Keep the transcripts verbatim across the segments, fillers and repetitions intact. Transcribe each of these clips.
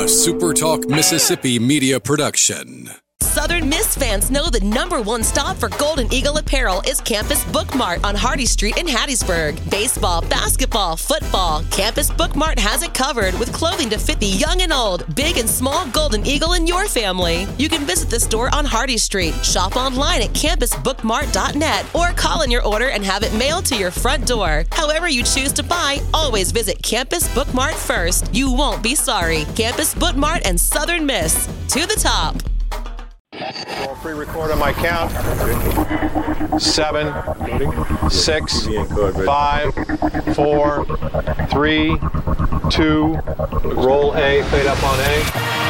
a Super Talk Mississippi media production. Southern Miss fans know the number one stop for Golden Eagle apparel is Campus Book Mart on Hardy Street in Hattiesburg. Baseball, basketball, football, Campus Book Mart has it covered with clothing to fit the young and old, big and small Golden Eagle in your family. You can visit the store on Hardy Street, shop online at campus book mart dot net, or call in your order and have it mailed to your front door. However you choose to buy, always visit Campus Book Mart first. You won't be sorry. Campus Book Mart and Southern Miss. To the top. I'll pre-record on my count. Seven, six, five, four, three, two, roll A, fade up on A.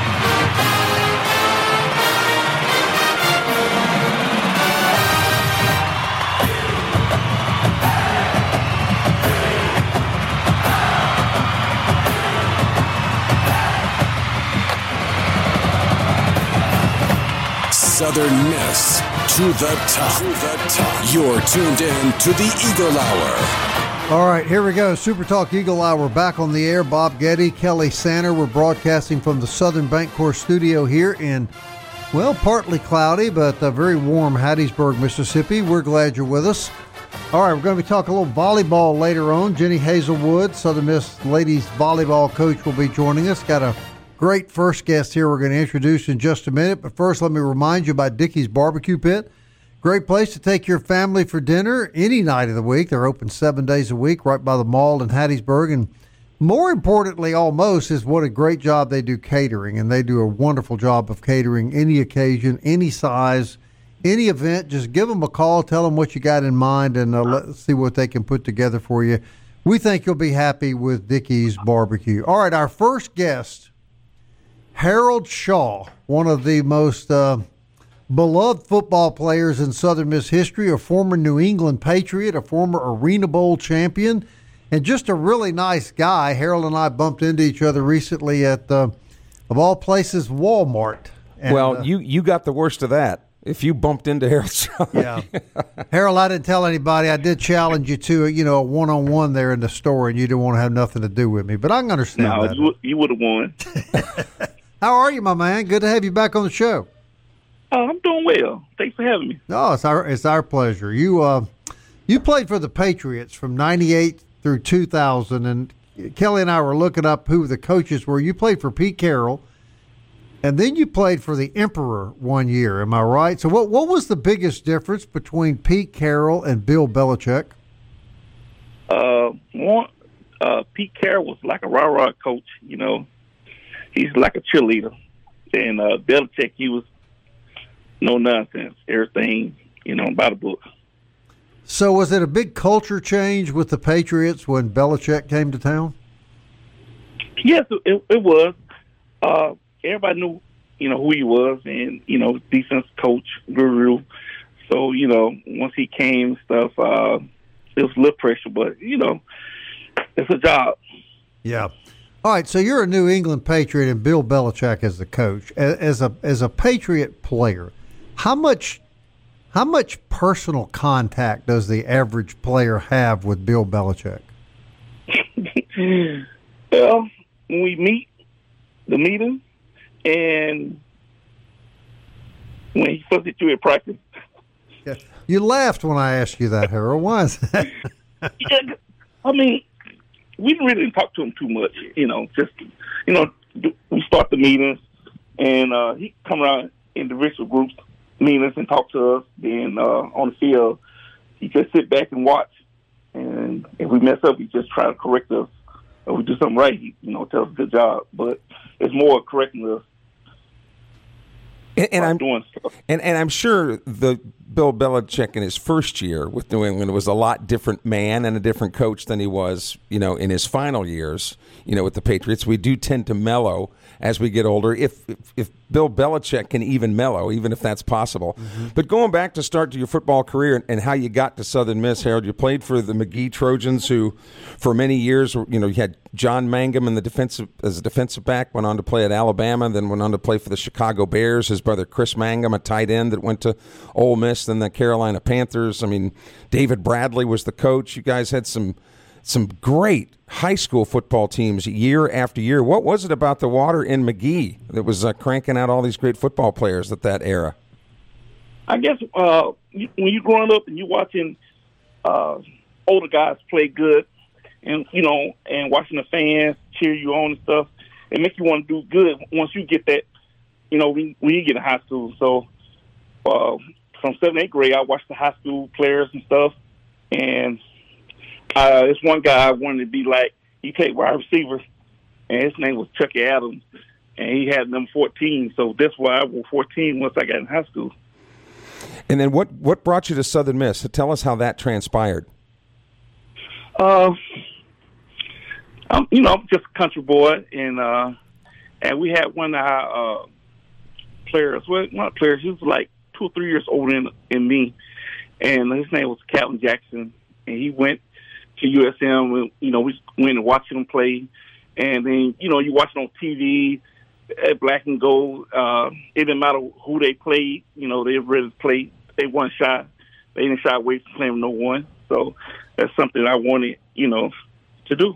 Southern Miss to the top. To the top. You're tuned in to the Eagle Hour. All right, here we go. Super Talk Eagle Hour back on the air. Bob Getty, Kelly Sander. We're broadcasting from the Southern Bancorp studio here in, well, partly cloudy, but uh, very warm Hattiesburg, Mississippi. We're glad you're with us. All right, we're going to be talking a little volleyball later on. Jenny Hazelwood, Southern Miss ladies volleyball coach, will be joining us. Got a great first guest here we're going to introduce in just a minute. But first, let me remind you about Dickey's Barbecue Pit. Great place to take your family for dinner any night of the week. They're open seven days a week right by the mall in Hattiesburg. And more importantly, almost, is what a great job they do catering. And they do a wonderful job of catering any occasion, any size, any event. Just give them a call, tell them what you got in mind, and uh, let's see what they can put together for you. We think you'll be happy with Dickey's Barbecue. All right, our first guest, Harold Shaw, one of the most uh, beloved football players in Southern Miss history, a former New England Patriot, a former Arena Bowl champion, and just a really nice guy. Harold and I bumped into each other recently at, uh, of all places, Walmart. And, well, uh, you, you got the worst of that. If you bumped into Harold Shaw. Yeah. Harold, I didn't tell anybody. I did challenge you to, you know, a one-on-one there in the store, and you didn't want to have nothing to do with me. But I can understand no, that. you, you would have won. How are you, my man? Good to have you back on the show. Oh, I'm doing well. Thanks for having me. No, it's our it's our pleasure. You uh, you played for the Patriots from ninety-eight through two thousand, and Kelly and I were looking up who the coaches were. You played for Pete Carroll, and then you played for the Emperor one year. Am I right? So what what was the biggest difference between Pete Carroll and Bill Belichick? Uh, one, uh, Pete Carroll was like a rah-rah coach, you know. He's like a cheerleader. And uh, Belichick, he was no nonsense. Everything, you know, by the book. So was it a big culture change with the Patriots when Belichick came to town? Yes, it, it was. Uh, everybody knew, you know, who he was and, you know, defense coach, guru. So, you know, once he came and stuff, uh, it was a little pressure, but, you know, it's a job. Yeah. All right, so you're a New England Patriot and Bill Belichick as the coach. As a as a Patriot player, how much how much personal contact does the average player have with Bill Belichick? Well, when we meet, the meeting, and when he puts it through at practice. Yeah. You laughed when I asked you that, Harold. Why is that? Yeah, I mean, we didn't really talk to him too much, you know, just, you know, we start the meetings, and uh, he come around individual groups, meetings, and talk to us. Then uh, on the field, he just sit back and watch, and if we mess up, he just try to correct us. If we do something right, he, you know, tell us good job. But it's more correcting us. And, and I'm doing stuff. And, and I'm sure the Bill Belichick in his first year with New England was a lot different man and a different coach than he was, you know, in his final years, you know, with the Patriots. We do tend to mellow as we get older, if if, if Bill Belichick can even mellow, even if that's possible. Mm-hmm. But going back to start to your football career and, and how you got to Southern Miss, Harold, you played for the McGee Trojans, who for many years, you know, you had John Mangum in the defensive as a defensive back, went on to play at Alabama, then went on to play for the Chicago Bears. His brother Chris Mangum, a tight end that went to Ole Miss, then the Carolina Panthers. I mean, David Bradley was the coach. You guys had some some great high school football teams year after year. What was it about the water in McGee that was uh, cranking out all these great football players at that era? I guess uh, you, when you're growing up and you're watching uh, older guys play good, and you know, and watching the fans cheer you on and stuff, it makes you want to do good once you get that, you know, when, when you get in high school. So uh, from seventh, eighth grade, I watched the high school players and stuff, and uh, this one guy I wanted to be like. He played wide receiver, and his name was Chucky Adams, and he had number fourteen. So that's why I wore fourteen once I got in high school. And then what, what brought you to Southern Miss? Tell us how that transpired. Uh, I'm, you know, I'm just a country boy, and uh, and we had one of our uh, players. Well, one of the players, he was like two or three years older than, than me, and his name was Calvin Jackson, and he went to U S M. You know, we went and watched him play, and then you know, you watch it on T V at Black and Gold. Uh, it didn't matter who they played. You know, they really played. They weren't shy. They didn't shy away from playing with no one. So that's something I wanted, you know, to do.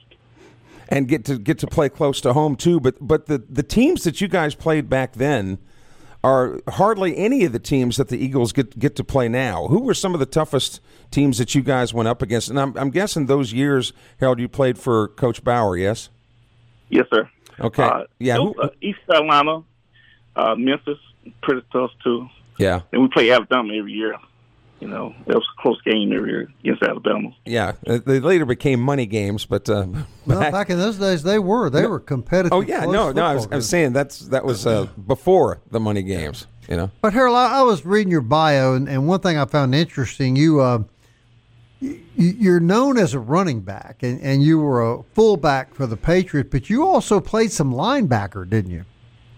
And get to get to play close to home too. But but the the teams that you guys played back then are hardly any of the teams that the Eagles get get to play now. Who were some of the toughest teams that you guys went up against? And I'm, I'm guessing those years, Harold, you played for Coach Bauer, yes? Yes, sir. Okay. Uh, yeah. Was, uh, East Carolina, uh, Memphis, pretty tough too. Yeah. And we play Alabama every year. You know, it was a close game every year against Alabama. Yeah, they later became money games, but uh, well, back, back in those days, they were they no, were competitive. Oh yeah, no, no, I was, I was saying that's that was uh, before the money games, you know. But Harold, I, I was reading your bio, and, and one thing I found interesting, you uh, you, you're known as a running back, and, and you were a fullback for the Patriots, but you also played some linebacker, didn't you?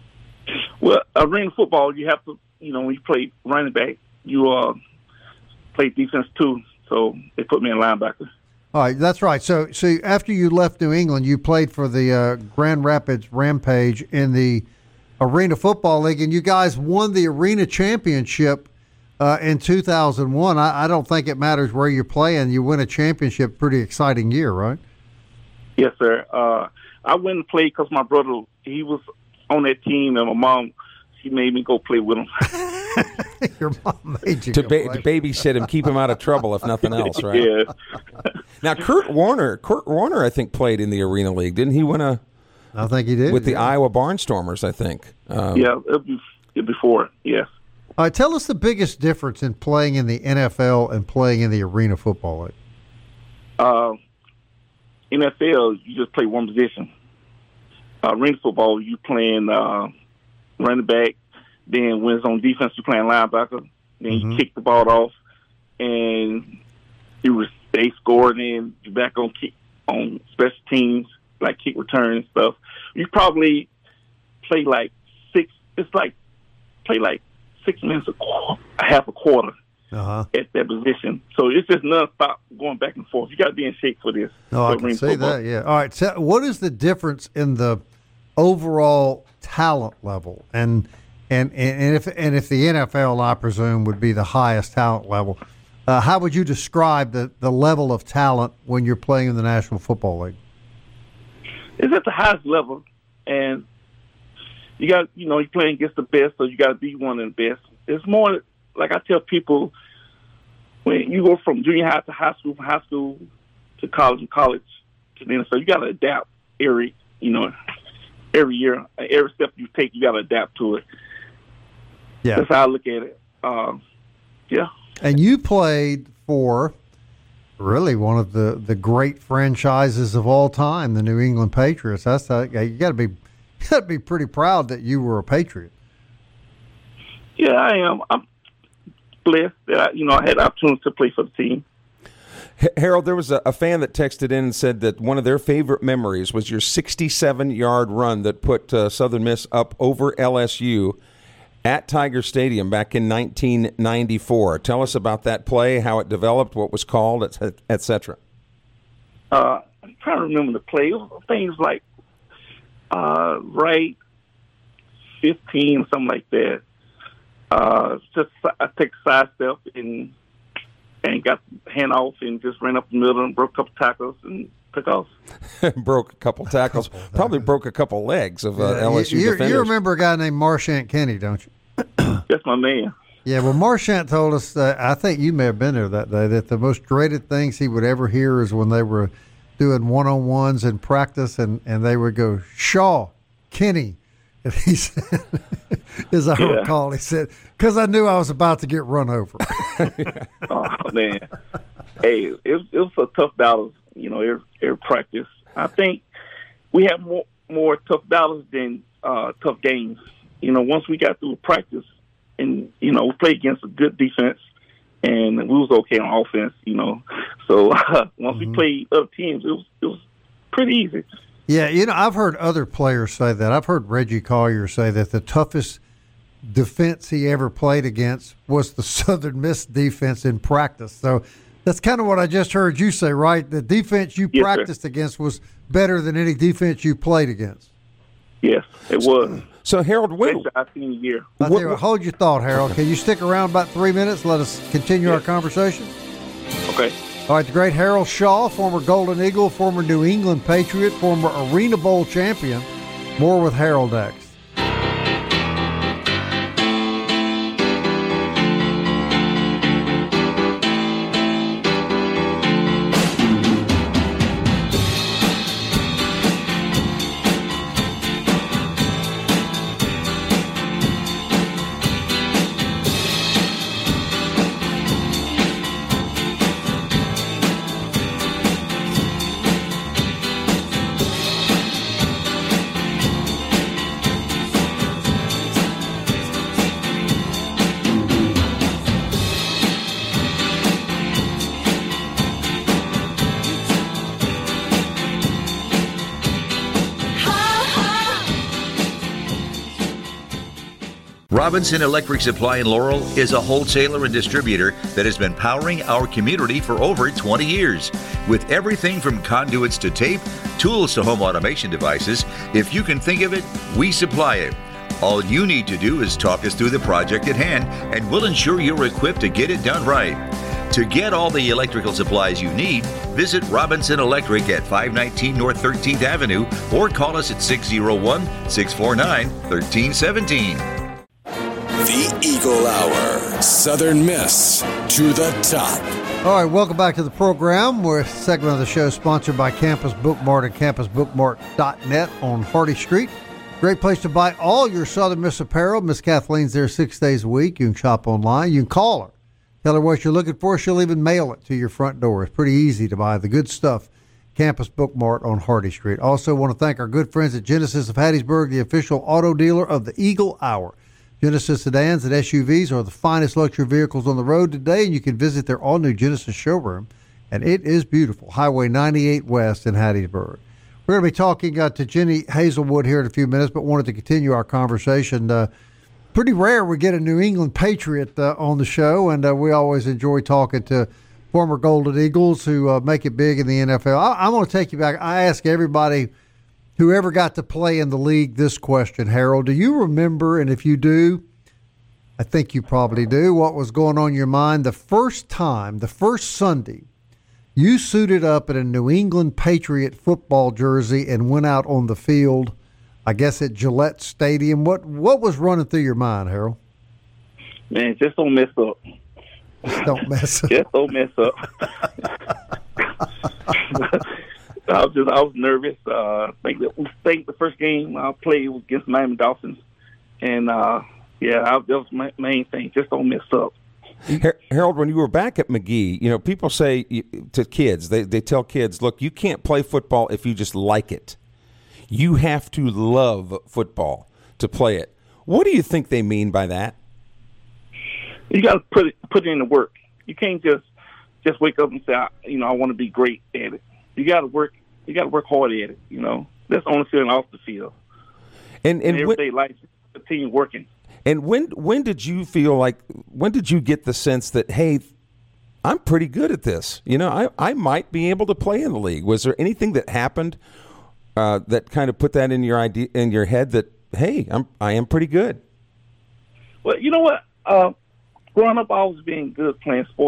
Well, arena football, you have to, you know, when you play running back, you uh. play defense too, so they put me in linebacker. All right, that's right. So, so after you left New England, you played for the uh, Grand Rapids Rampage in the Arena Football League, and you guys won the Arena Championship uh, in two thousand one. I, I don't think it matters where you're playing. You win a championship, pretty exciting year, right? Yes, sir. Uh, I went and played because my brother, he was on that team, and my mom, she made me go play with him. Your mom made you to, go ba- play. to babysit him, keep him out of trouble, if nothing else, right? Yeah. Now, Kurt Warner, Kurt Warner, I think played in the Arena League, didn't he? Win a? I think he did with the yeah. Iowa Barnstormers, I think. Um, yeah, it'll be, it'll be before. Yes. All right, tell us the biggest difference in playing in the N F L and playing in the Arena Football League. Uh, N F L, you just play one position. Uh, arena football, you playing uh, running back. Then when it's on defense, you're playing linebacker. Then Mm-hmm. you kick the ball off, and you re- they score. And then you're back on kick, on special teams like kick return and stuff. You probably play like six. It's like play like six minutes a, qu- a half a quarter Uh-huh. at that position. So it's just nonstop going back and forth. You got to be in shape for this. No, I for can arena see football. that, yeah. All right, so what is the difference in the overall talent level? And and and if and if the N F L, I presume, would be the highest talent level, uh, how would you describe the, the level of talent when you're playing in the National Football League? It's at the highest level, and you got, you know, you're playing against the best, so you got to be one of the best. It's more like I tell people, when you go from junior high to high school, from high school to college, and college to the N F L, you got to adapt every, you know, every year, every step you take, you got to adapt to it. Yeah. That's how I look at it. Um, yeah. And you played for really one of the, the great franchises of all time, the New England Patriots. That's how, you got to be you got to be pretty proud that you were a Patriot. Yeah, I am. I'm blessed that I, you know, I had the opportunity to play for the team. Harold, there was a, a fan that texted in and said that one of their favorite memories was your sixty-seven-yard run that put uh, Southern Miss up over L S U at Tiger Stadium back in nineteen ninety-four. Tell us about that play, how it developed, what was called, et cetera. Uh, I'm trying to remember the play. It was things like uh, right fifteen, something like that. Uh, just I take a side step and and got the hand off and just ran up the middle and broke a couple tackles and took off. Broke a couple tackles. Probably broke a couple legs of uh, Yeah, L S U you, defenders. you remember a guy named Marchant Kenny, don't you? That's my man. Yeah, well, Marchant told us, that, I think you may have been there that day, that the most dreaded things he would ever hear is when they were doing one-on-ones in practice, and, and they would go, Shaw, Kenny. And he said, as I Yeah. recall, he said, because I knew I was about to get run over. Oh, man. Hey, it was, it was a tough battle, you know, every, every practice. I think we have more, more tough battles than uh, tough games. You know, once we got through practice, and, you know, we played against a good defense, and we was okay on offense, you know. So uh, once Mm-hmm. we played other teams, it was it was pretty easy. Yeah, you know, I've heard other players say that. I've heard Reggie Collier say that the toughest defense he ever played against was the Southern Miss defense in practice. So that's kind of what I just heard you say, right? The defense you Yes, practiced sir. against was better than any defense you played against. Yes, it was. So, Harold, when, Especially our senior year. I tell you what, hold your thought, Harold. Can you stick around about three minutes? Let us continue our Yes. conversation. Okay. All right, the great Harold Shaw, former Golden Eagle, former New England Patriot, former Arena Bowl champion. More with Harold next. Robinson Electric Supply in Laurel is a wholesaler and distributor that has been powering our community for over twenty years. With everything from conduits to tape, tools to home automation devices, if you can think of it, we supply it. All you need to do is talk us through the project at hand, and we'll ensure you're equipped to get it done right. To get all the electrical supplies you need, visit Robinson Electric at five nineteen North thirteenth Avenue or call us at six oh one, six four nine, one three one seven. The Eagle Hour. Southern Miss to the top. All right, welcome back to the program. We're a segment of the show sponsored by Campus Bookmart and campus bookmart dot net on Hardy Street. Great place to buy all your Southern Miss apparel. Miss Kathleen's there six days a week. You can shop online. You can call her. Tell her what you're looking for. She'll even mail it to your front door. It's pretty easy to buy the good stuff. Campus Bookmart on Hardy Street. Also want to thank our good friends at Genesis of Hattiesburg, the official auto dealer of the Eagle Hour. Genesis sedans and S U Vs are the finest luxury vehicles on the road today, and you can visit their all-new Genesis showroom, and it is beautiful. Highway ninety-eight West in Hattiesburg. We're going to be talking uh, to Jenny Hazelwood here in a few minutes, but wanted to continue our conversation. Uh, pretty rare we get a New England Patriot uh, on the show, and uh, we always enjoy talking to former Golden Eagles who uh, make it big in the N F L. I, I'm going to take you back. I ask everybody whoever got to play in the league this question, Harold. Do you remember, and if you do, I think you probably do, what was going on in your mind the first time, the first Sunday, you suited up in a New England Patriot football jersey and went out on the field, I guess at Gillette Stadium? What what was running through your mind, Harold? Man, just don't mess up. Just don't mess up. Just don't mess up. I was just I was nervous. Uh, I think that I think the first game I played was against Miami Dolphins, and uh, yeah, I, that was my main thing. Just don't mess up. Har- Harold, when you were back at McGee, you know, people say to kids, they, they tell kids, look, you can't play football if you just like it. You have to love football to play it. What do you think they mean by that? You got to put it put it in the work. You can't just just wake up and say, I, you know, I want to be great at it. You got to work. You got to work hard at it. You know, that's on the field and off the field. And and and everyday life, continue working. And when when did you feel like? When did you get the sense that, hey, I'm pretty good at this? You know, I I might be able to play in the league. Was there anything that happened uh, that kind of put that in your idea in your head that, hey, I'm I am pretty good? Well, you know what? Uh, growing up, I was being good playing sports.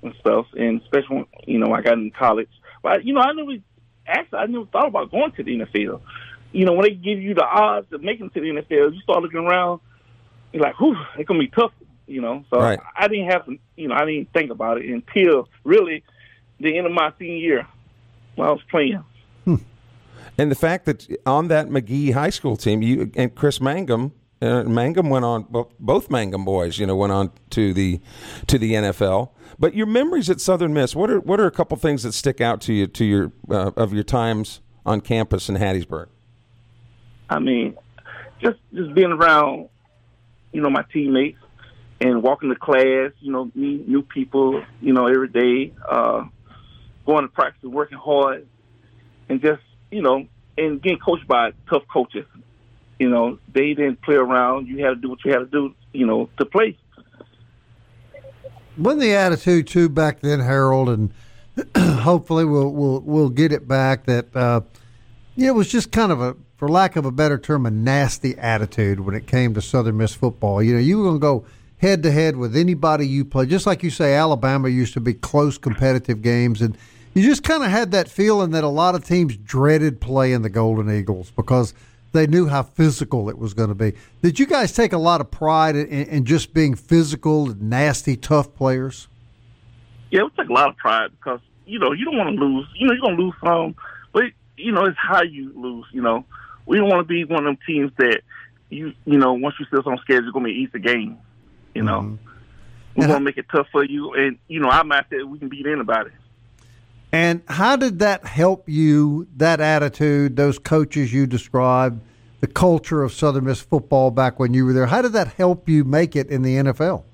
and stuff, and especially when, you know, I got in college. But, you know, I never, actually, I never thought about going to the N F L. You know, when they give you the odds of making it to the N F L, you start looking around, you're like, whew, it's going to be tough, you know. So right. I didn't have to, you know, I didn't think about it until really the end of my senior year when I was playing. Hmm. And the fact that on that McGee High School team, you and Chris Mangum, uh, Mangum went on, both Mangum boys, you know, went on to the to the N F L. But your memories at Southern Miss, what are what are a couple things that stick out to you to your uh, of your times on campus in Hattiesburg? I mean, just just being around, you know, my teammates and walking to class, you know, meeting new people, you know, every day, uh, going to practice, working hard, and just, you know, and getting coached by tough coaches. You know, they didn't play around. You had to do what you had to do, you know, to play. Wasn't the attitude too back then, Harold, and hopefully we'll we'll we'll get it back, that uh, you know, it was just kind of a, for lack of a better term, a nasty attitude when it came to Southern Miss football. You know, you were going to go head to head with anybody you play. Just like you say, Alabama used to be close, competitive games, and you just kind of had that feeling that a lot of teams dreaded playing the Golden Eagles because they knew how physical it was going to be. Did you guys take a lot of pride in, in just being physical, nasty, tough players? Yeah, we take a lot of pride because, you know, you don't want to lose. You know, you're going to lose some, but, you know, it's how you lose, you know. We don't want to be one of them teams that, you you know, once you sit on schedule, it's going to be an easy game, you know. Mm-hmm. We want to make it tough for you, and, you know, our mindset, we can beat anybody. And how did that help you, that attitude, those coaches you described, the culture of Southern Miss football back when you were there, how did that help you make it in the N F L?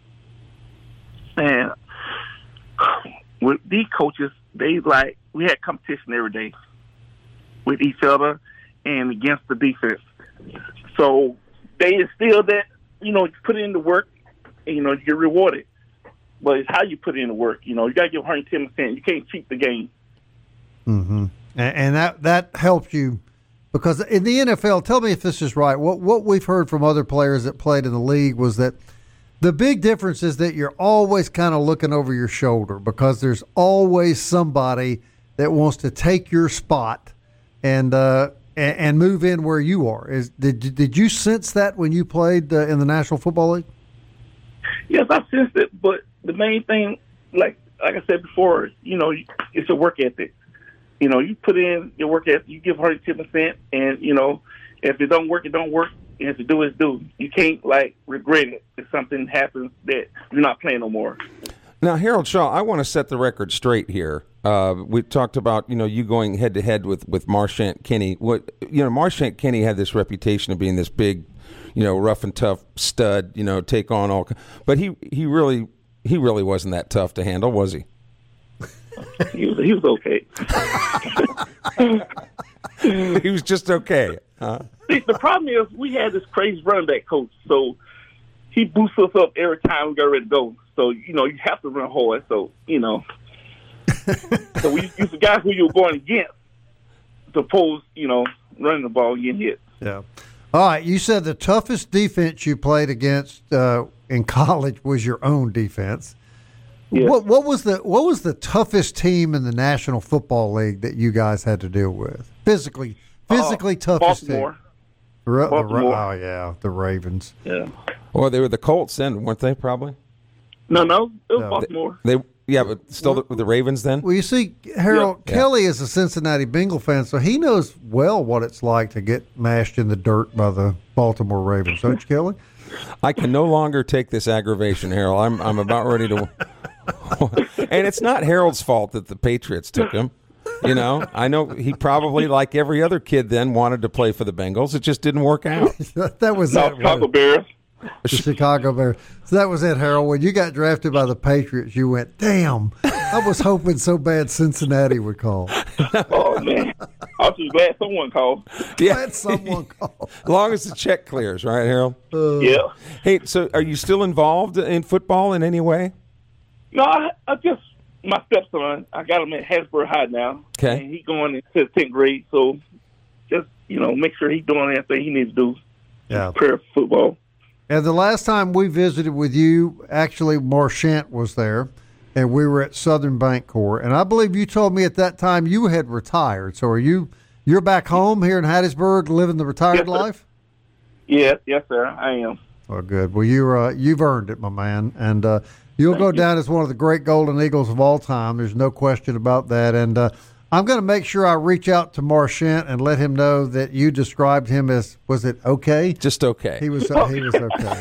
Man, with these coaches, they like, we had competition every day with each other and against the defense. So they instilled that, you know, you put in the work and, you know, you get rewarded. But it's how you put in the work. You know, you got to give one hundred ten percent. You can't cheat the game. Mm-hmm. And, and that that helps you because in the N F L, tell me if this is right, what what we've heard from other players that played in the league was that the big difference is that you're always kind of looking over your shoulder because there's always somebody that wants to take your spot and uh, and, and move in where you are. Is did did you sense that when you played uh, in the National Football League? Yes, I sensed it, but the main thing, like like I said before, you know, it's a work ethic. You know, you put in your work ethic, you give one hundred ten percent, and, you know, if it don't work, it don't work. And if it do, it's do. You can't, like, regret it if something happens that you're not playing no more. Now, Harold Shaw, I want to set the record straight here. Uh, we talked about, you know, you going head-to-head with, with Marchant Kinney. What, you know, Marchant Kinney had this reputation of being this big, you know, rough and tough stud, you know, take on all. But he, he really he really wasn't that tough to handle, was he? he was he was okay. He was just okay. Huh? See, the problem is we had this crazy running back coach, so he boosts us up every time we got ready to go. So, you know, you have to run hard. So, you know, so we you forgot who you were going against. Suppose, you know, running the ball and getting hit. Yeah. All right, you said the toughest defense you played against uh, in college was your own defense. Yeah. What, what was the what was the toughest team in the National Football League that you guys had to deal with? Physically, physically uh, toughest Baltimore. team. Ra- Baltimore. Oh yeah, the Ravens. Yeah. Well, they were the Colts then, weren't they? Probably. No, no, it was No. Baltimore. They, yeah, but still the, the Ravens then. Well, you see, Harold Yeah. Kelly is a Cincinnati Bengal fan, so he knows well what it's like to get mashed in the dirt by the Baltimore Ravens, don't you, Kelly? I can no longer take this aggravation, Harold. I'm I'm about ready to. And it's not Harold's fault that the Patriots took him. You know, I know he probably, like every other kid then, wanted to play for the Bengals. It just didn't work out. That was No, it. Chicago Bears. The Chicago Bears. So that was it, Harold. When you got drafted by the Patriots, you went, damn, I was hoping so bad Cincinnati would call. Oh, man. I was just glad someone called. Yeah, Glad someone called. as long as the check clears, right, Harold? Uh, Yeah. Hey, so are you still involved in football in any way? No, I, I just, my stepson, I got him at Hattiesburg High now. Okay. And he's going into the tenth grade, so just, you know, make sure he's doing everything he needs to do. Yeah. Prepare for football. And the last time we visited with you, actually, Marchant was there. and we were at Southern Bancorp, and I believe you told me at that time you had retired. So are you you're back home here in Hattiesburg, living the retired Yes, sir. life? Yes, yes, sir, I am. Oh, good. Well, you uh, you've earned it, my man, and uh, you'll Thank go you. down as one of the great Golden Eagles of all time. There's no question about that. And uh, I'm going to make sure I reach out to Marchant and let him know that you described him as, was it okay? Just okay. He was uh, he was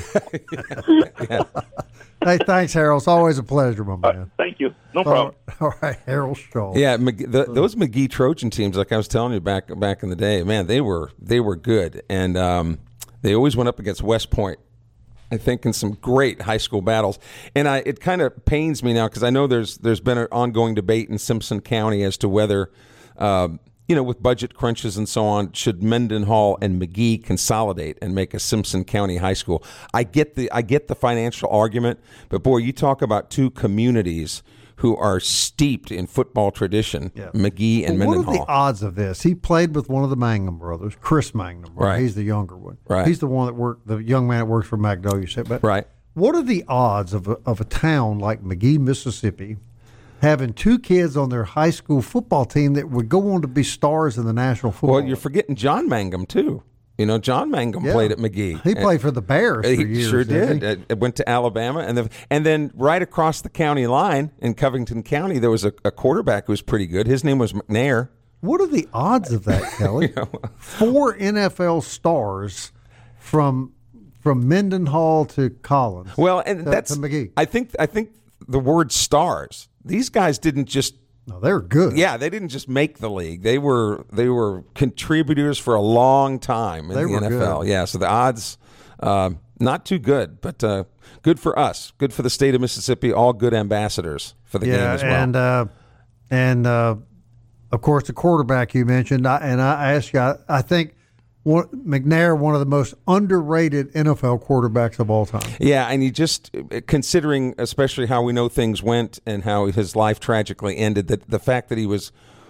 okay. Hey, thanks, Harold. It's always a pleasure, my man. Thank you. No problem. All right, Harold Shaw. Yeah, McGee, the, those McGee Trojan teams, like I was telling you back back in the day, man, they were they were good, and um, they always went up against West Point. I think in some great high school battles, and I it kind of pains me now because I know there's there's been an ongoing debate in Simpson County as to whether. Uh, You know, with budget crunches and so on, should Mendenhall and McGee consolidate and make a Simpson County high school? I get the I get the financial argument, but boy, you talk about two communities who are steeped in football tradition, yeah. McGee and well, Mendenhall. What are the odds of this? He played with one of the Mangum brothers, Chris Mangum. Right? Right. He's the younger one. Right. He's the one that worked, the young man that works for Magnolia State. But right. What are the odds of a, of a town like McGee, Mississippi, having two kids on their high school football team that would go on to be stars in the National Football Well, League? you're forgetting John Mangum, too. You know, John Mangum Yeah. played at McGee. He played for the Bears for He years. sure didn't did. he? Uh, went to Alabama. And, the, and then right across the county line in Covington County, there was a, a quarterback who was pretty good. His name was McNair. What are the odds of that, Kelly? You know. Four N F L stars from from Mendenhall to Collins. Well, and to, that's to McGee. I think I think the word stars. These guys didn't just No, they're good. yeah, they didn't just make the league. They were they were contributors for a long time in They the were N F L. good. Yeah, so the odds um, not too good, but uh, good for us. Good for the state of Mississippi. All good ambassadors for the yeah, game as well. and uh, and uh, of course the quarterback you mentioned, I, and I asked you, I, I think one, McNair, one of the most underrated N F L quarterbacks of all time. Yeah, and you just considering, especially how we know things went and how his life tragically ended, that the fact that he was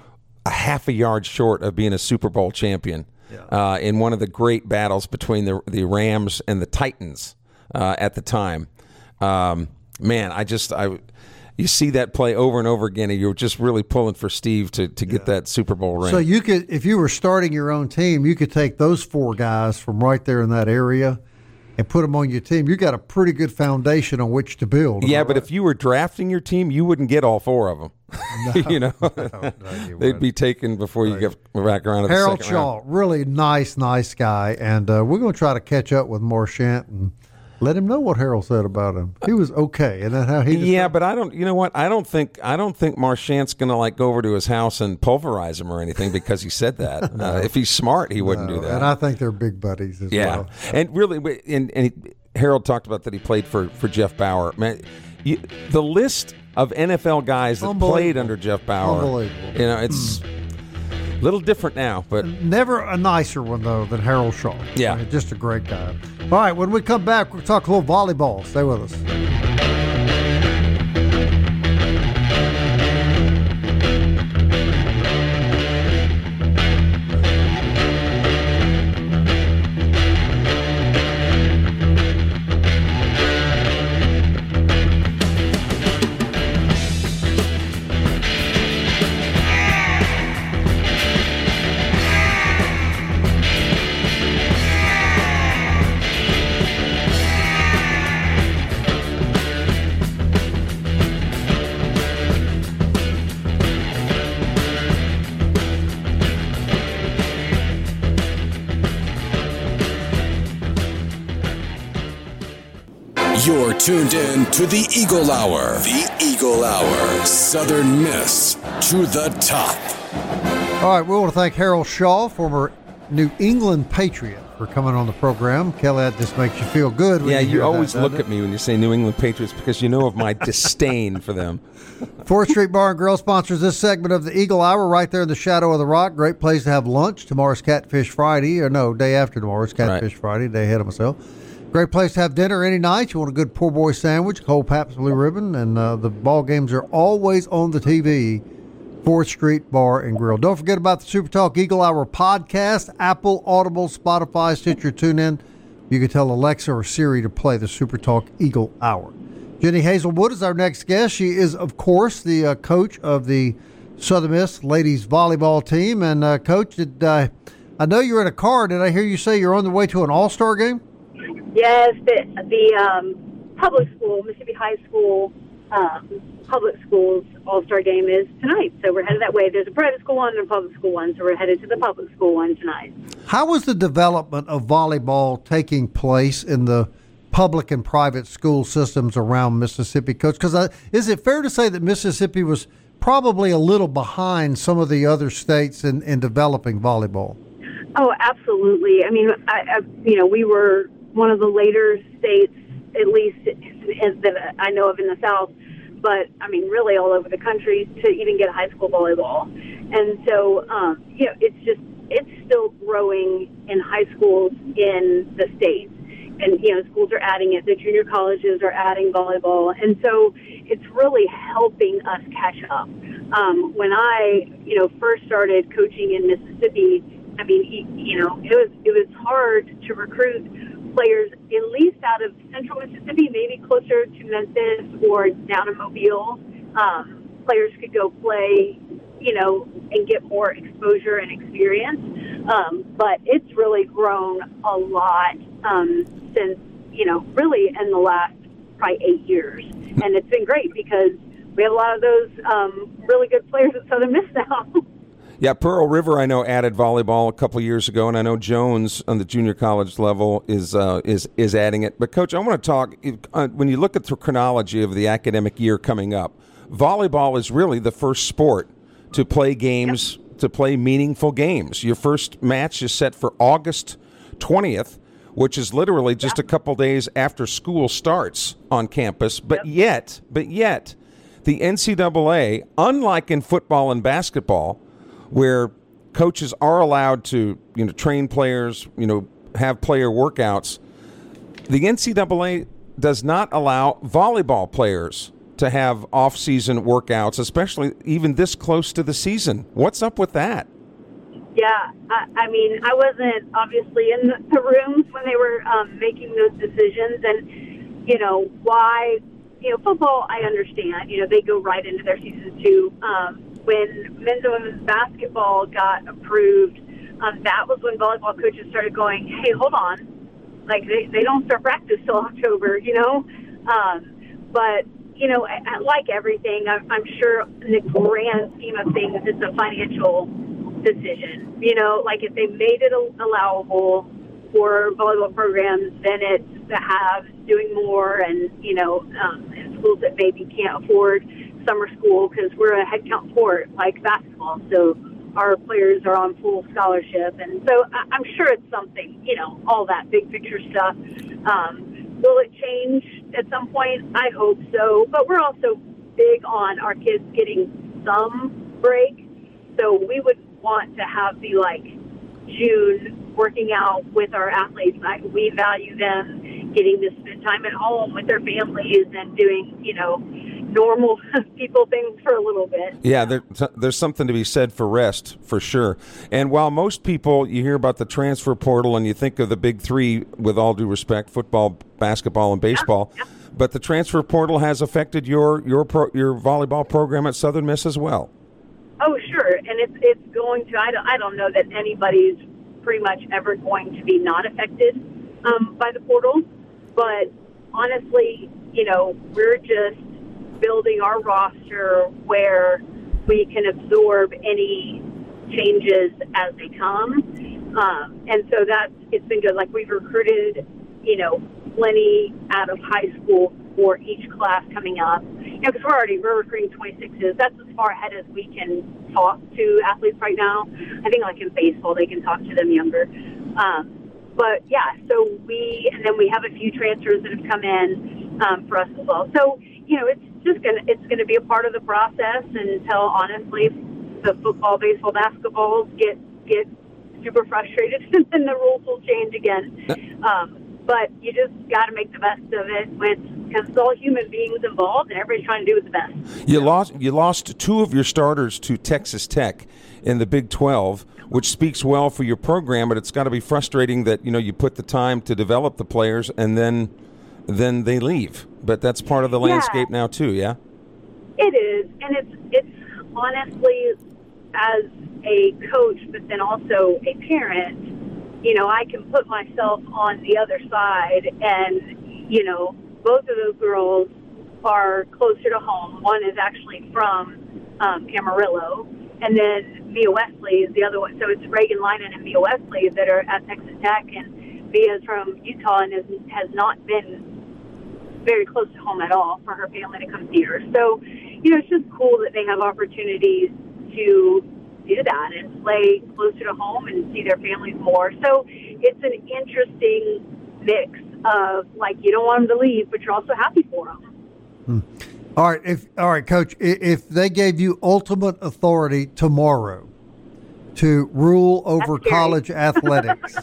a half a yard short of being a Super Bowl champion yeah. uh, in one of the great battles between the the Rams and the Titans uh, at the time. Um, man, I just I. You see that play over and over again, and you're just really pulling for Steve to, to get yeah. that Super Bowl ring. So you could, if you were starting your own team, you could take those four guys from right there in that area and put them on your team. You got a pretty good foundation on which to build. Yeah, but right? if you were drafting your team, you wouldn't get all four of them. No, you know, no, no, you they'd wouldn't. be taken before you get back around to the Harold second Shaw, round. really nice, nice guy, and uh, we're going to try to catch up with Marchant and let him know what Harold said about him. He was okay, and then how he. Yeah, but I don't. You know what? I don't think. I don't think Marchant's going to like go over to his house and pulverize him or anything because he said that. no. uh, if he's smart, he wouldn't no, do that. And I think they're big buddies as yeah. well. And really, and, and he, Harold talked about that he played for for Jeff Bauer. Man, you, the list of N F L guys that played under Jeff Bauer. Unbelievable. You know, it's. A little different now, but never a nicer one though than Harold Shaw. Yeah, I mean, just a great guy. All right, when we come back, we'll talk a little volleyball. Stay with us. You're tuned in to the Eagle Hour. The Eagle Hour. Southern Miss to the top. All right, we want to thank Harold Shaw, former New England Patriot, for coming on the program. Kelly, that just makes you feel good. When yeah, you, you hear always that, look it? at me when you say New England Patriots because you know of my disdain for them. fourth Street Bar and Grill sponsors this segment of the Eagle Hour right there in the shadow of the rock. Great place to have lunch. Tomorrow's Catfish Friday, or no, day after tomorrow's Catfish right. Friday, day ahead of myself. Great place to have dinner any night. You want a good poor boy sandwich, cold Pabst Blue Ribbon, and uh, the ball games are always on the T V. fourth Street Bar and Grill. Don't forget about the Super Talk Eagle Hour podcast, Apple, Audible, Spotify, Stitcher, TuneIn. You can tell Alexa or Siri to play the Super Talk Eagle Hour. Jenny Hazelwood is our next guest. She is, of course, the uh, coach of the Southern Miss ladies volleyball team. And, uh, Coach, did, uh, I know you're in a car. Did I hear you say you're on the way to an all-star game? Yes, the, the um, public school, Mississippi High School um, public schools all-star game is tonight. So we're headed that way. There's a private school one and a public school one, so we're headed to the public school one tonight. How is the development of volleyball taking place in the public and private school systems around Mississippi, Coach? Because is it fair to say that Mississippi was probably a little behind some of the other states in, in developing volleyball? Oh, absolutely. I mean, I, I, you know, we were one of the later states, at least that I know of in the South, but I mean, really all over the country to even get high school volleyball. And so, um, you know, it's just, it's still growing in high schools in the state. And, you know, schools are adding it. The junior colleges are adding volleyball. And so it's really helping us catch up. Um, when I, you know, first started coaching in Mississippi, I mean, you know, it was it was hard to recruit players, at least out of central Mississippi, maybe closer to Memphis or down in Mobile. Um, players could go play, you know, and get more exposure and experience. Um, but it's really grown a lot um, since, you know, really in the last probably eight years. And it's been great because we have a lot of those um, really good players at Southern Miss now. Yeah, Pearl River, I know, added volleyball a couple of years ago, and I know Jones on the junior college level is uh, is is adding it. But, Coach, I want to talk, uh, when you look at the chronology of the academic year coming up, volleyball is really the first sport to play games, yep. to play meaningful games. Your first match is set for August twentieth, which is literally just yep. a couple days after school starts on campus. But yep. yet, but yet, the N C double A, unlike in football and basketball, where coaches are allowed to, you know, train players, you know, have player workouts, the N C double A does not allow volleyball players to have off-season workouts, especially even this close to the season. What's up with that? Yeah, I, I mean, I wasn't obviously in the, the rooms when they were um, making those decisions, and, you know, why, you know, football, I understand, you know, they go right into their season two. Um, when men's and women's basketball got approved, um, that was when volleyball coaches started going, hey, hold on, like, they, they don't start practice till October, you know? Um, but, you know, I, I, like everything, I'm, I'm sure in the grand scheme of things, it's a financial decision. You know, like if they made it allowable for volleyball programs, then it's the haves doing more, and, you know, um, and schools that maybe can't afford summer school because we're a headcount sport like basketball, so our players are on full scholarship. And so I, I'm sure it's something, you know, all that big picture stuff. Um, will it change at some point? I hope so. But we're also big on our kids getting some break. So we would want to have the, like, June working out with our athletes. Like, we value them getting to spend time at home with their families and doing, you know, normal people things for a little bit. Yeah, there, there's something to be said for rest, for sure. And while most people, you hear about the transfer portal and you think of the big three, with all due respect, football, basketball, and baseball, yeah, yeah. but the transfer portal has affected your your pro, your volleyball program at Southern Miss as well. Oh, sure, and it's it's going to. I don't, I don't know that anybody's pretty much ever going to be not affected um, by the portal, but honestly, you know, we're just building our roster where we can absorb any changes as they come. Um, and so that's, it's been good. Like, we've recruited, you know, plenty out of high school for each class coming up. You know, because we're already, we're recruiting twenty-sixes. That's as far ahead as we can talk to athletes right now. I think, like in baseball, they can talk to them younger. Um, but, yeah, so we, and then we have a few transfers that have come in um, for us as well. So, you know, it's just gonna it's gonna be a part of the process until, honestly, the football, baseball, basketballs get get super frustrated, and then the rules will change again. Um, but you just got to make the best of it, when, because it's all human beings involved, and everybody's trying to do the best. You lost you lost two of your starters to Texas Tech in the Big twelve, which speaks well for your program. But it's got to be frustrating that, you know, you put the time to develop the players, and then then they leave. But that's part of the landscape yeah. now too, yeah? It is, and it's it's honestly, as a coach, but then also a parent, you know, I can put myself on the other side, and, you know, both of those girls are closer to home. One is actually from um, Amarillo, and then Mia Wesley is the other one. So it's Reagan Linen and Mia Wesley that are at Texas Tech, and Mia's from Utah and has, has not been very close to home at all for her family to come see her. So, you know, it's just cool that they have opportunities to do that and play closer to home and see their families more. So it's an interesting mix of, like, you don't want them to leave, but you're also happy for them. Hmm. All right, if all right, Coach, if they gave you ultimate authority tomorrow to rule over college athletics,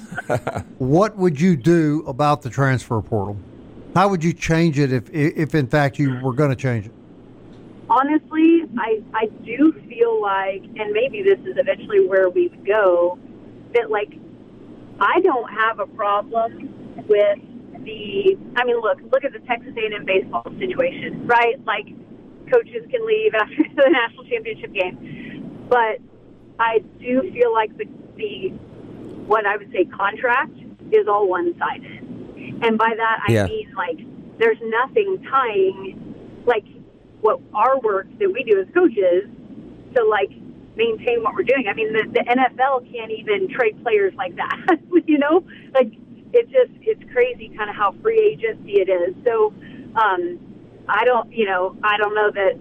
what would you do about the transfer portal? How would you change it if, if in fact, you were going to change it? Honestly, I, I do feel like, and maybe this is eventually where we would go, that, like, I don't have a problem with the, I mean, look, look at the Texas A and M baseball situation, right? Like, coaches can leave after the national championship game. But I do feel like the, the what I would say contract is all one-sided. And by that, I yeah. mean, like, there's nothing tying, like, what our work that we do as coaches to, like, maintain what we're doing. I mean, the, the N F L can't even trade players like that, you know? Like, it just, it's crazy kind of how free agency it is. So, um, I don't, you know, I don't know that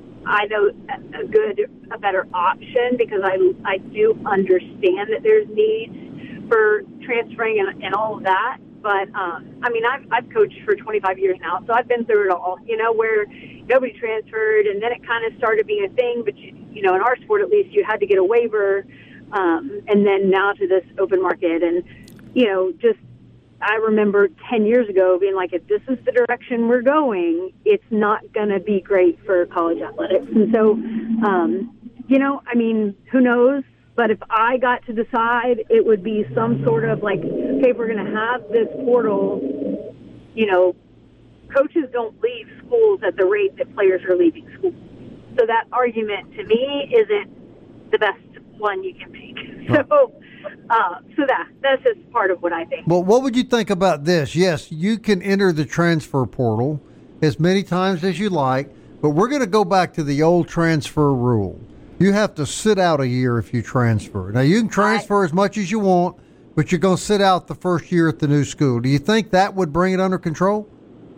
I know a good, a better option, because I, I do understand that there's needs for transferring and, and all of that. But, um, I mean, I've, I've coached for twenty-five years now, so I've been through it all, you know, where nobody transferred, and then it kind of started being a thing. But, you, you know, in our sport, at least, you had to get a waiver, um, and then now to this open market. And, you know, just I remember ten years ago being like, if this is the direction we're going, it's not going to be great for college athletics. And so, um, you know, I mean, who knows? But if I got to decide, it would be some sort of like, okay, we're going to have this portal, you know, coaches don't leave schools at the rate that players are leaving schools. So that argument to me isn't the best one you can make. So, uh, so that that's just part of what I think. Well, what would you think about this? Yes, you can enter the transfer portal as many times as you like, but we're going to go back to the old transfer rule. You have to sit out a year if you transfer. Now, you can transfer I, as much as you want, but you're going to sit out the first year at the new school. Do you think that would bring it under control?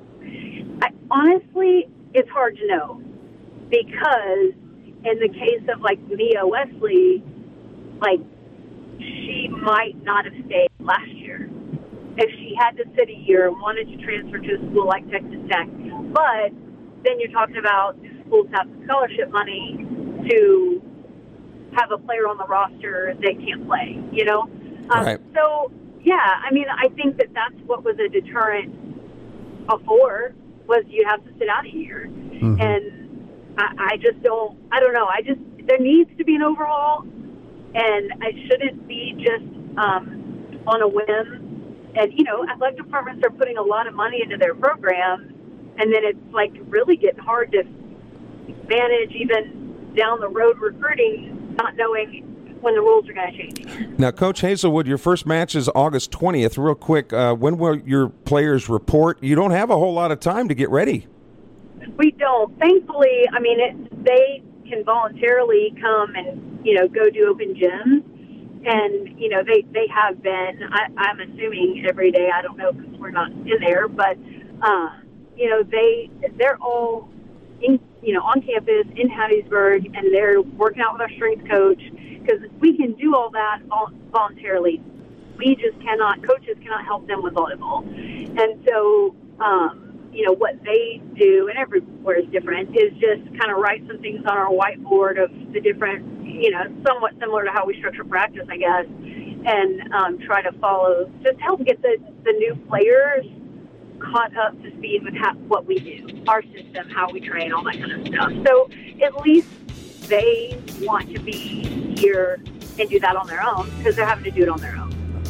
I, honestly, it's hard to know, because in the case of, like, Mia Wesley, like, she might not have stayed last year if she had to sit a year and wanted to transfer to a school like Texas Tech. But then you're talking about do schools have scholarship money to have a player on the roster that can't play, you know? Um, right. So, yeah, I mean, I think that that's what was a deterrent before, was you have to sit out a year. Mm-hmm. And I, I just don't, I don't know. I just, there needs to be an overhaul, and I shouldn't be just um, on a whim. And, you know, athletic departments are putting a lot of money into their program, and then it's, like, really getting hard to manage even down the road recruiting, not knowing when the rules are going to change. Now, Coach Hazelwood, your first match is August twentieth. Real quick, uh, when will your players report? You don't have a whole lot of time to get ready. We don't. Thankfully, I mean, it, they can voluntarily come and, you know, go do open gyms. And, you know, they, they have been, I, I'm assuming every day. I don't know because we're not in there. But, uh, you know, they, they're all in, you know, on campus in Hattiesburg, and they're working out with our strength coach, because we can do all that voluntarily. We just cannot, coaches cannot help them with volleyball. And so, um, you know, what they do, and everywhere is different, is just kind of write some things on our whiteboard of the different, you know, somewhat similar to how we structure practice, I guess, and um, try to follow, just help get the, the new players caught up to speed with how, what we do, our system, how we train, all that kind of stuff. So at least they want to be here and do that on their own, because they're having to do it on their own.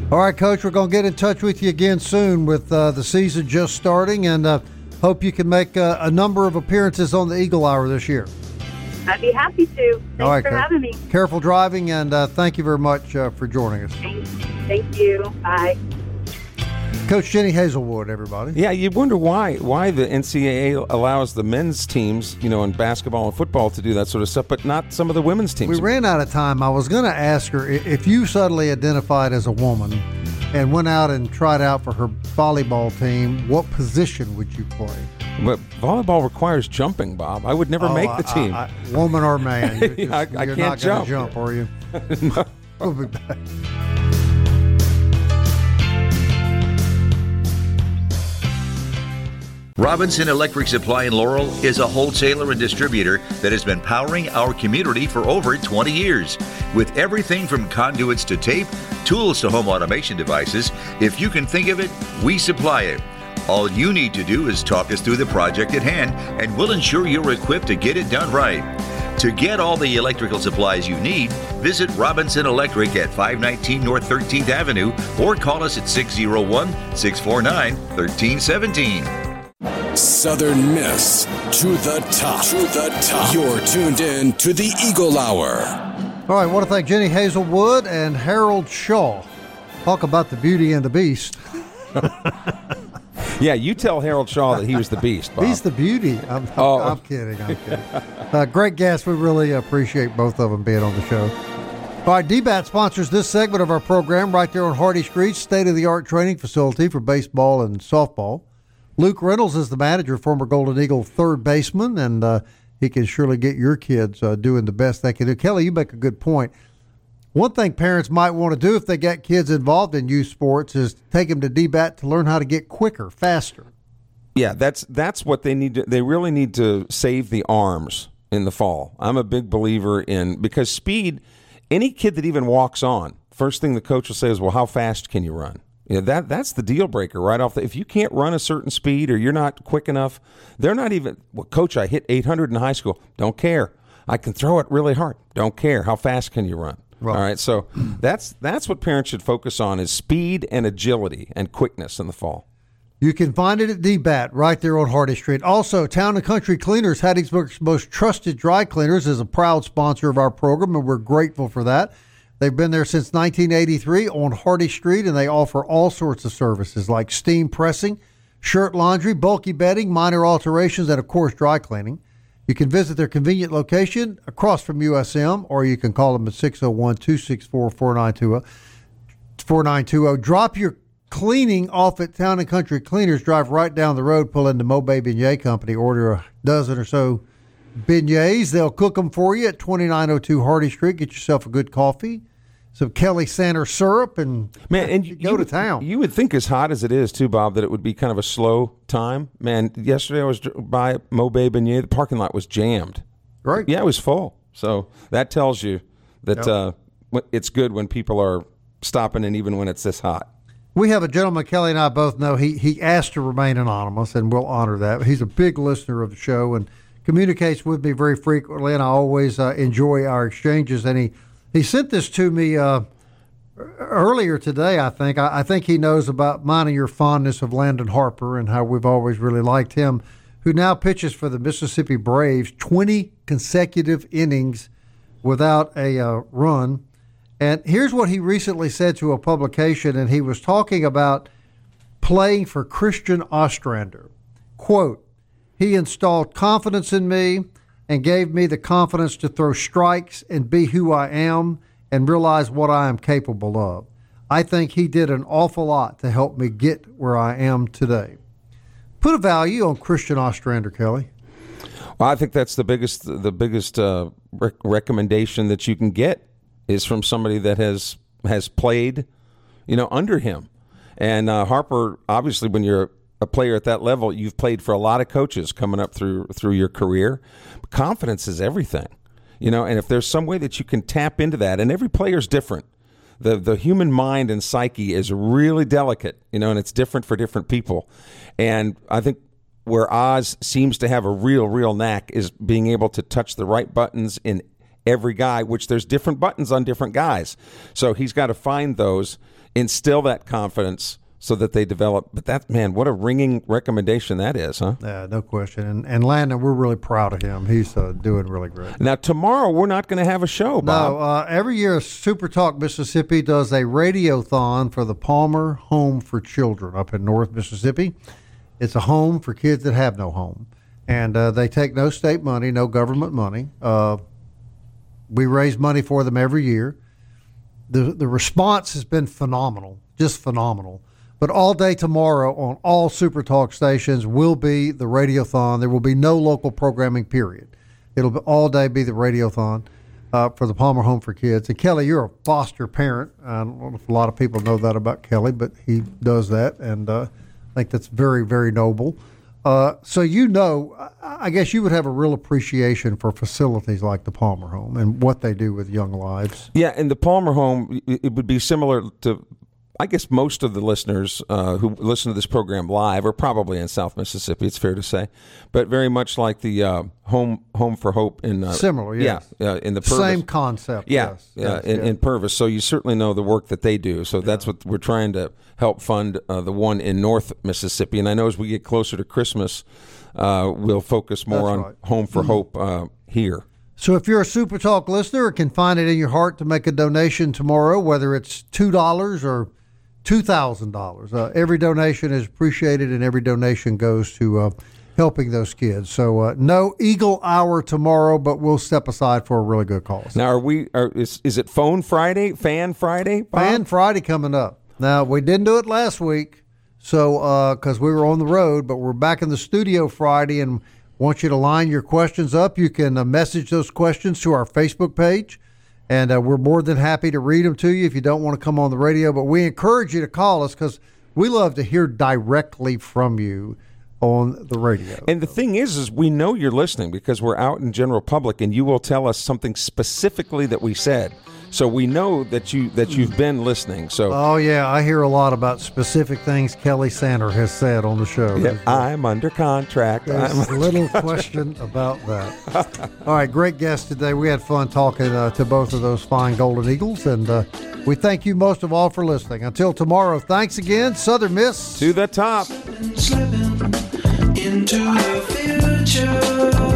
All right, Coach, we're going to get in touch with you again soon with uh, the season just starting, and uh, hope you can make uh, a number of appearances on the Eagle Hour this year. I'd be happy to. Thanks All right, for Coach. having me. Careful driving, and uh, thank you very much uh, for joining us. Thank, thank you. Bye. Coach Jenny Hazelwood, everybody. Yeah, you wonder why why the N C double A allows the men's teams, you know, in basketball and football to do that sort of stuff, but not some of the women's teams. We ran out of time. I was going to ask her, i- if you suddenly identified as a woman and went out and tried out for her volleyball team, what position would you play? But volleyball requires jumping, Bob. I would never Oh, make the I- team. I- I- woman or man? You're just- I- I you're can't not gonna jump. jump, are you? No. We'll be back. Robinson Electric Supply in Laurel is a wholesaler and distributor that has been powering our community for over twenty years. With everything from conduits to tape, tools to home automation devices, if you can think of it, we supply it. All you need to do is talk us through the project at hand, and we'll ensure you're equipped to get it done right. To get all the electrical supplies you need, visit Robinson Electric at five nineteen North thirteenth Avenue or call us at six oh one, six four nine, one three one seven. Southern Miss to the top. To the top. You're tuned in to the Eagle Hour. All right, I want to thank Jenny Hazelwood and Harold Shaw. Talk about the beauty and the beast. Yeah, you tell Harold Shaw that he was the beast, Bob. He's the beauty. I'm, I'm, Oh. I'm kidding. I'm kidding. Uh, great guests. We really appreciate both of them being on the show. All right, D BAT sponsors this segment of our program right there on Hardy Street, state-of-the-art training facility for baseball and softball. Luke Reynolds is the manager, former Golden Eagle third baseman, and uh, he can surely get your kids uh, doing the best they can do. Kelly, you make a good point. One thing parents might want to do if they got kids involved in youth sports is take them to D BAT to learn how to get quicker, faster. Yeah, that's that's what they need to. They really need to save the arms in the fall. I'm a big believer in, because speed. Any kid that even walks on, first thing the coach will say is, "Well, how fast can you run?" You know, that that's the deal breaker right off the. If you can't run a certain speed or you're not quick enough, they're not even. Well, coach, I hit eight hundred in high school. Don't care. I can throw it really hard. Don't care. How fast can you run? Right. All right, so that's that's what parents should focus on, is speed and agility and quickness in the fall. You can find it at D BAT right there on Hardy Street. Also, Town and Country Cleaners, Hattiesburg's most trusted dry cleaners, is a proud sponsor of our program, and we're grateful for that. They've been there since nineteen eighty-three on Hardy Street, and they offer all sorts of services like steam pressing, shirt laundry, bulky bedding, minor alterations, and, of course, dry cleaning. You can visit their convenient location across from U S M, or you can call them at six oh one, two six four, four nine two zero. Drop your cleaning off at Town and Country Cleaners. Drive right down the road, pull into Mobay Beignet Company, order a dozen or so beignets. They'll cook them for you at twenty-nine oh two Hardy Street. Get yourself a good coffee, some Kelly Santer syrup, and Man, and you you, go you to would- town. You would think, as hot as it is, too, Bob, that it would be kind of a slow time. Man, yesterday I was dr- by Mobay Beignet. The parking lot was jammed. Right. Yeah, it was full. So that tells you that Yep. uh, w- it's good when people are stopping in, even when it's this hot. We have a gentleman, Kelly and I both know, he he asked to remain anonymous, and we'll honor that. He's a big listener of the show and communicates with me very frequently, and I always uh, enjoy our exchanges. And he, he sent this to me uh, earlier today, I think. I, I think he knows about mine and your fondness of Landon Harper and how we've always really liked him, who now pitches for the Mississippi Braves, twenty consecutive innings without a uh, run. And here's what he recently said to a publication, and he was talking about playing for Christian Ostrander. Quote, "He installed confidence in me and gave me the confidence to throw strikes and be who I am and realize what I am capable of. I think he did an awful lot to help me get where I am today." Put a value on Christian Ostrander, Kelly. Well, I think that's the biggest the biggest uh, rec- recommendation that you can get is from somebody that has has played, you know, under him. And uh, Harper, obviously, when you're a player at that level, you've played for a lot of coaches coming up through through your career. Confidence is everything, you know. And if there's some way that you can tap into that, and every player's different. The the human mind and psyche is really delicate, you know, and it's different for different people. And I think where Oz seems to have a real, real knack is being able to touch the right buttons in every guy, which there's different buttons on different guys. So he's got to find those instill that confidence so that they develop. But that, man, what a ringing recommendation that is, huh? Yeah, no question. And, and Landon, we're really proud of him. He's uh, doing really great. Now, tomorrow we're not going to have a show, Bob. No, uh, every year Super Talk Mississippi does a radiothon for the Palmer Home for Children up in North Mississippi. It's a home for kids that have no home. And uh, they take no state money, no government money. Uh, we raise money for them every year. The, the response has been phenomenal, just phenomenal. But all day tomorrow on all Super Talk stations will be the radiothon. There will be no local programming, period. It'll be, all day be the radiothon uh, for the Palmer Home for Kids. And Kelly, you're a foster parent. I don't know if a lot of people know that about Kelly, but he does that, and uh, I think that's very, very noble. Uh, so you know, I guess you would have a real appreciation for facilities like the Palmer Home and what they do with young lives. Yeah, and the Palmer Home, it would be similar to, I guess, most of the listeners uh, who listen to this program live are probably in South Mississippi, it's fair to say, but very much like the uh, Home Home for Hope in uh, similar, yes. yeah, uh, in the Purvis. Same concept, yeah, yes, yeah, yes, in, yes. in Purvis. So you certainly know the work that they do. So that's yeah. what we're trying to help fund uh, the one in North Mississippi. And I know as we get closer to Christmas, uh, we'll focus more that's on right. Home for mm-hmm. Hope uh, here. So if you're a Super Talk listener and can find it in your heart to make a donation tomorrow, whether it's two dollars or two thousand dollars. Uh, every donation is appreciated, and every donation goes to uh, helping those kids. So uh, no Eagle Hour tomorrow, but we'll step aside for a really good cause. Now, are we? Are, is is it Phone Friday? Fan Friday? Bob? Fan Friday coming up. Now, we didn't do it last week, so because uh, we were on the road, but we're back in the studio Friday, and want you to line your questions up. You can uh, message those questions to our Facebook page. And uh, we're more than happy to read them to you if you don't want to come on the radio. But we encourage you to call us because we love to hear directly from you on the radio. And the thing is, is we know you're listening because we're out in general public, and you will tell us something specifically that we said. So we know that you that you've been listening. So oh yeah, I hear a lot about specific things Kelly Sander has said on the show. Yeah, I'm under contract. There's I'm a little question about that. All right, great guest today. We had fun talking uh, to both of those fine Golden Eagles, and uh, we thank you most of all for listening. Until tomorrow, thanks again, Southern Miss to the top. Slipping into the future.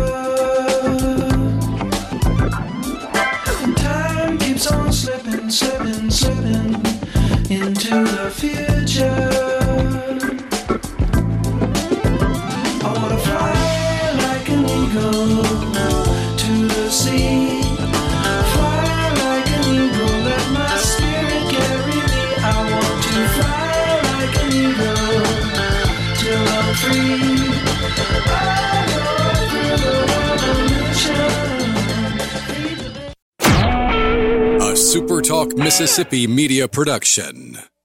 Keeps on slipping, slipping, slipping into the future. I wanna fly like an eagle to the sea. Fly like an eagle, let my spirit carry me. I want to fly like an eagle till I'm free. I go through the revolution. A SuperTalk Mississippi media production.